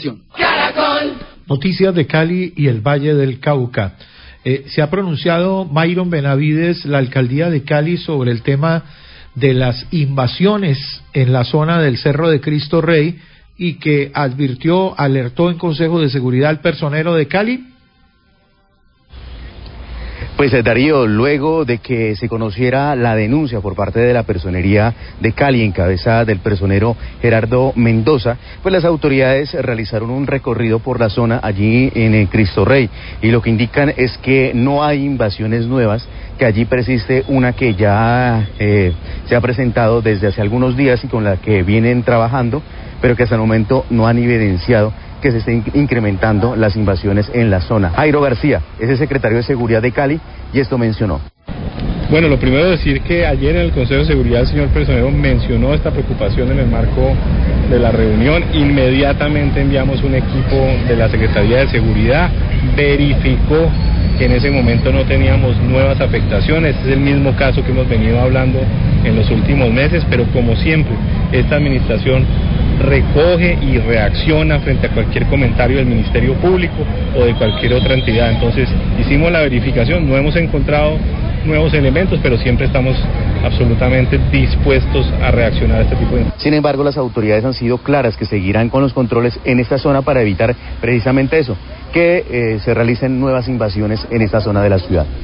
Caracol. Noticias de Cali y el Valle del Cauca. Se ha pronunciado Myron Benavides, la alcaldía de Cali, sobre el tema de las invasiones en la zona del Cerro de Cristo Rey y que alertó en Consejo de Seguridad al personero de Cali. Pues Darío, luego de que se conociera la denuncia por parte de la Personería de Cali, encabezada del personero Gerardo Mendoza, pues las autoridades realizaron un recorrido por la zona allí en el Cristo Rey, y lo que indican es que no hay invasiones nuevas, que allí persiste una que ya se ha presentado desde hace algunos días y con la que vienen trabajando, pero que hasta el momento no han evidenciado que se estén incrementando las invasiones en la zona. Jairo García es el secretario de Seguridad de Cali y esto mencionó. Bueno, lo primero es decir que ayer en el Consejo de Seguridad el señor personero mencionó esta preocupación en el marco de la reunión. Inmediatamente enviamos un equipo de la Secretaría de Seguridad, verificó que en ese momento no teníamos nuevas afectaciones. Este es el mismo caso que hemos venido hablando en los últimos meses, pero como siempre, esta administración recoge y reacciona frente a cualquier comentario del Ministerio Público o de cualquier otra entidad. Entonces, hicimos la verificación, no hemos encontrado nuevos elementos, pero siempre estamos absolutamente dispuestos a reaccionar a este tipo de... Sin embargo, las autoridades han sido claras que seguirán con los controles en esta zona para evitar precisamente eso, que se realicen nuevas invasiones en esta zona de la ciudad.